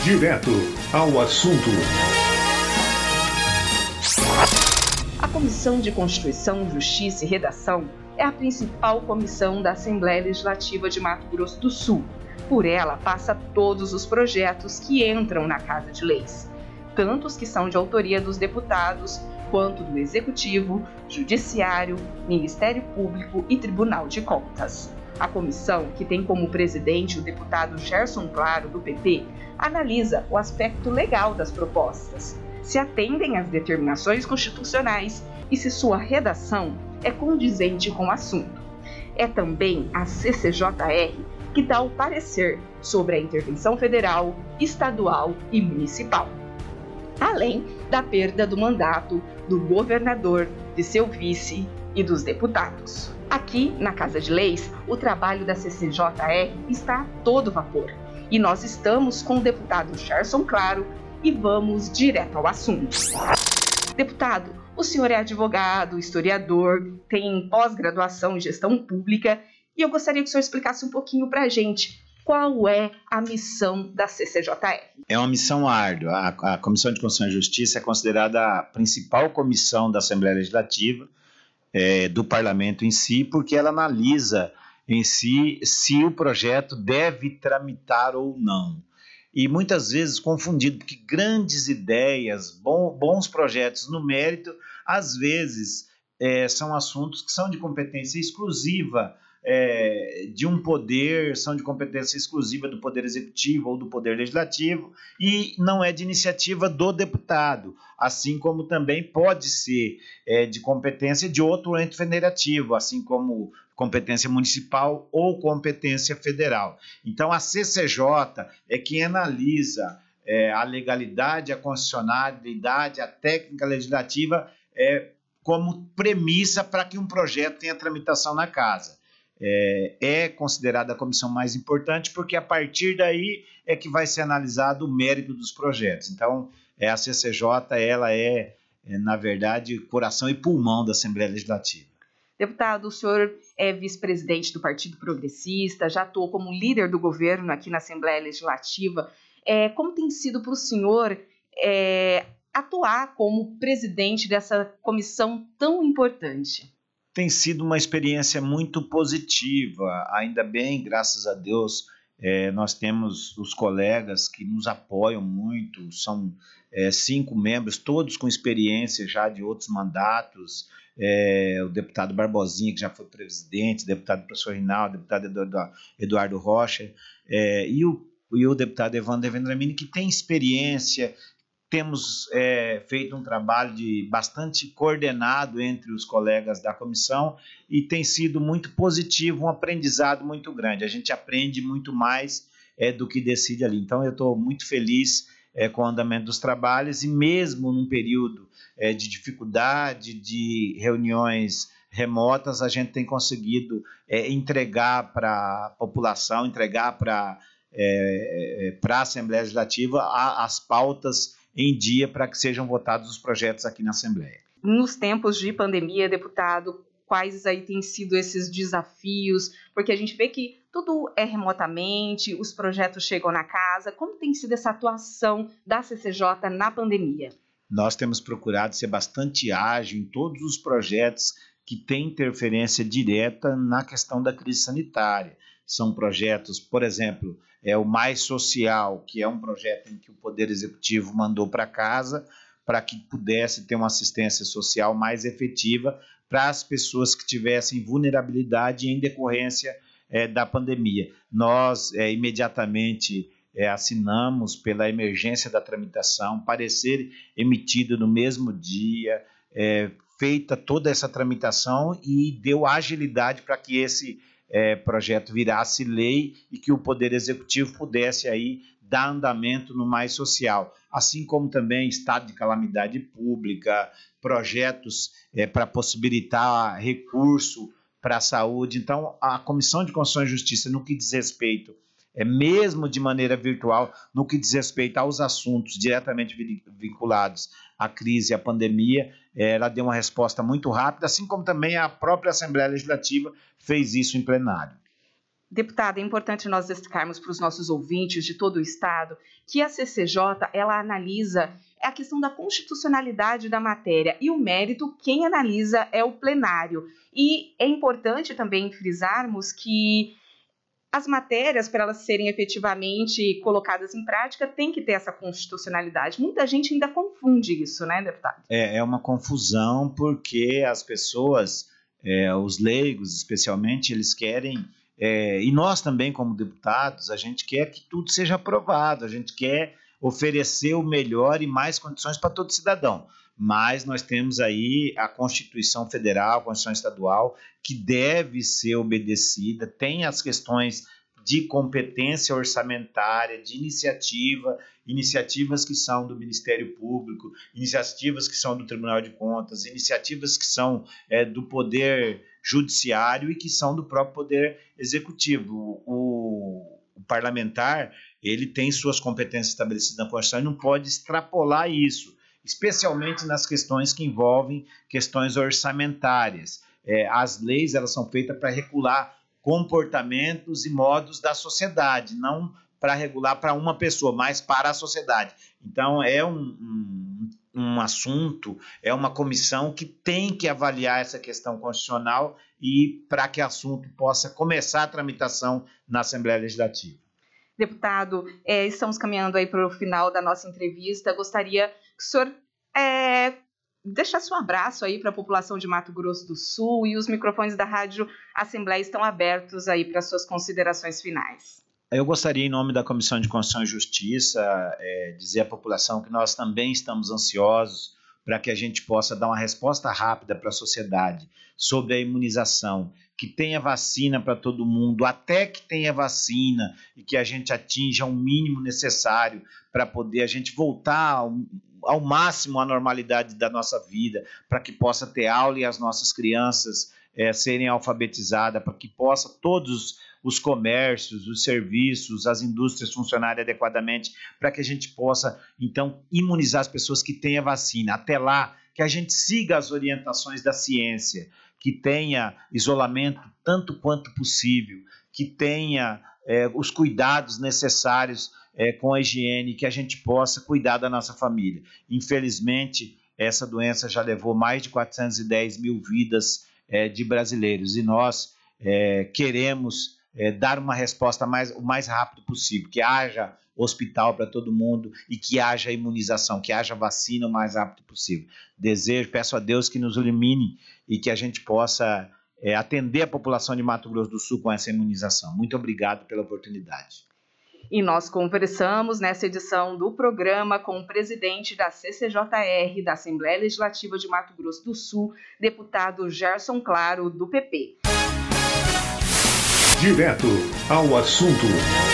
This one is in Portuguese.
Direto ao assunto. A Comissão de Constituição, Justiça e Redação é a principal comissão da Assembleia Legislativa de Mato Grosso do Sul. Por ela passa todos os projetos que entram na Casa de Leis, tanto os que são de autoria dos deputados, quanto do Executivo, Judiciário, Ministério Público e Tribunal de Contas. A comissão, que tem como presidente o deputado Gerson Claro, do PP, analisa o aspecto legal das propostas, se atendem às determinações constitucionais e se sua redação é condizente com o assunto. É também a CCJR que dá o parecer sobre a intervenção federal, estadual e municipal, além da perda do mandato do governador, de seu vice e dos deputados. Aqui, na Casa de Leis, o trabalho da CCJR está a todo vapor e nós estamos com o deputado Gerson Claro e vamos direto ao assunto. Deputado, o senhor é advogado, historiador, tem pós-graduação em gestão pública e eu gostaria que o senhor explicasse um pouquinho para a gente qual é a missão da CCJR. É uma missão árdua. A Comissão de Constituição e Justiça é considerada a principal comissão da Assembleia Legislativa, do Parlamento em si, porque ela analisa em si se o projeto deve tramitar ou não. E muitas vezes confundido, porque grandes ideias, bons projetos no mérito, às vezes são assuntos que são de competência exclusiva de um poder, são de competência exclusiva do Poder Executivo ou do Poder Legislativo e não é de iniciativa do deputado, assim como também pode ser de competência de outro ente federativo, assim como competência municipal ou competência federal. Então a CCJ é quem analisa a legalidade, a constitucionalidade, a técnica legislativa como premissa para que um projeto tenha tramitação na casa. É considerada a comissão mais importante porque a partir daí é que vai ser analisado o mérito dos projetos. Então, a CCJ ela na verdade, coração e pulmão da Assembleia Legislativa. Deputado, o senhor é vice-presidente do Partido Progressista, já atuou como líder do governo aqui na Assembleia Legislativa. Como tem sido para o senhor atuar como presidente dessa comissão tão importante? Tem sido uma experiência muito positiva, ainda bem, graças a Deus, nós temos os colegas que nos apoiam muito, são 5 membros, todos com experiência já de outros mandatos, o deputado Barbosinha, que já foi presidente, o deputado professor Rinaldo, o deputado Eduardo Rocha, e o deputado Evandro Vendramini, que tem experiência. Temos feito um trabalho bastante coordenado entre os colegas da comissão e tem sido muito positivo, um aprendizado muito grande. A gente aprende muito mais do que decide ali. Então, eu estou muito feliz com o andamento dos trabalhos e mesmo num período de dificuldade, de reuniões remotas, a gente tem conseguido entregar para a população, entregar para a Assembleia Legislativa as pautas em dia para que sejam votados os projetos aqui na Assembleia. Nos tempos de pandemia, deputado, quais aí têm sido esses desafios? Porque a gente vê que tudo é remotamente, os projetos chegam na casa. Como tem sido essa atuação da CCJ na pandemia? Nós temos procurado ser bastante ágil em todos os projetos que têm interferência direta na questão da crise sanitária. São projetos, por exemplo, o Mais Social, que é um projeto em que o Poder Executivo mandou para casa para que pudesse ter uma assistência social mais efetiva para as pessoas que tivessem vulnerabilidade em decorrência da pandemia. Nós imediatamente assinamos pela emergência da tramitação, parecer emitido no mesmo dia, feita toda essa tramitação e deu agilidade para que esse projeto virasse lei e que o Poder Executivo pudesse aí dar andamento no Mais Social, assim como também estado de calamidade pública, projetos para possibilitar recurso para a saúde. Então, a Comissão de Constituição e Justiça, no que diz respeito, mesmo de maneira virtual, no que diz respeito aos assuntos diretamente vinculados à crise e à pandemia, ela deu uma resposta muito rápida, assim como também a própria Assembleia Legislativa fez isso em plenário. Deputada, é importante nós destacarmos para os nossos ouvintes de todo o Estado que a CCJ, ela analisa a questão da constitucionalidade da matéria e o mérito, quem analisa é o plenário. E é importante também frisarmos que as matérias, para elas serem efetivamente colocadas em prática, tem que ter essa constitucionalidade. Muita gente ainda confunde isso, né, deputado? É uma confusão porque as pessoas, os leigos especialmente, eles querem... e nós também, como deputados, a gente quer que tudo seja aprovado, a gente quer oferecer o melhor e mais condições para todo cidadão. Mas nós temos aí a Constituição Federal, a Constituição Estadual, que deve ser obedecida, tem as questões de competência orçamentária, de iniciativas que são do Ministério Público, iniciativas que são do Tribunal de Contas, iniciativas que são do Poder Judiciário e que são do próprio Poder Executivo. O parlamentar, ele tem suas competências estabelecidas na Constituição e não pode extrapolar isso, especialmente nas questões que envolvem questões orçamentárias. As leis, elas são feitas para regular comportamentos e modos da sociedade, não para regular para uma pessoa, mas para a sociedade. Então, é um assunto, é uma comissão que tem que avaliar essa questão constitucional e para que o assunto possa começar a tramitação na Assembleia Legislativa. Deputado, estamos caminhando aí para o final da nossa entrevista. Gostaria que o senhor deixasse um abraço aí para a população de Mato Grosso do Sul, e os microfones da Rádio Assembleia estão abertos aí para suas considerações finais. Eu gostaria, em nome da Comissão de Constituição e Justiça, dizer à população que nós também estamos ansiosos para que a gente possa dar uma resposta rápida para a sociedade sobre a imunização, que tenha vacina para todo mundo, até que tenha vacina e que a gente atinja o mínimo necessário para poder a gente voltar ao máximo à normalidade da nossa vida, para que possa ter aula e as nossas crianças serem alfabetizadas, para que possa todos os comércios, os serviços, as indústrias funcionarem adequadamente, para que a gente possa, então, imunizar as pessoas que têm a vacina. Até lá, que a gente siga as orientações da ciência, que tenha isolamento tanto quanto possível, que tenha os cuidados necessários com a higiene, que a gente possa cuidar da nossa família. Infelizmente, essa doença já levou mais de 410 mil vidas de brasileiros, e nós queremos dar uma resposta o mais rápido possível, que haja hospital para todo mundo e que haja imunização, que haja vacina o mais rápido possível. Peço a Deus que nos ilumine e que a gente possa atender a população de Mato Grosso do Sul com essa imunização. Muito obrigado pela oportunidade. E nós conversamos nessa edição do programa com o presidente da CCJR, da Assembleia Legislativa de Mato Grosso do Sul, deputado Gerson Claro, do PP. Direto ao assunto.